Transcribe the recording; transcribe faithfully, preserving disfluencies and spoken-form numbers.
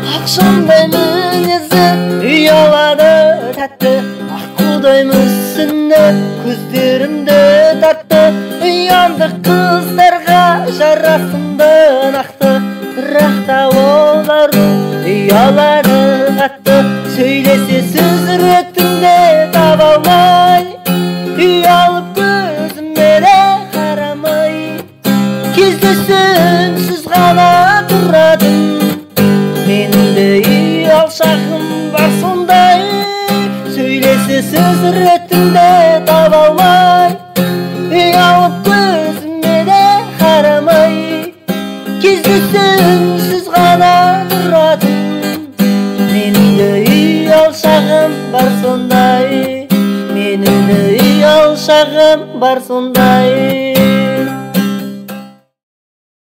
Akşamday minezi uyalады tәтті, аққудай мүсіні көздерімді тартты. Ұяндық қыздарға жарасымды нақты, бірақ та олар ұялады қатты. Сөйлесе сөз ретінде таба алмай, ұялып көзіме де қарамай, кездесімсіз ғана тұрадым. Менің де ұялшағым бар сондай, сөйлесе сөз ретінде таба алмай, ұялып көзіме де қарамай, кездесімсіз ғана тұрадым. Менің де ұялшағым бар сондай, менің де ұялшағым бар сондай.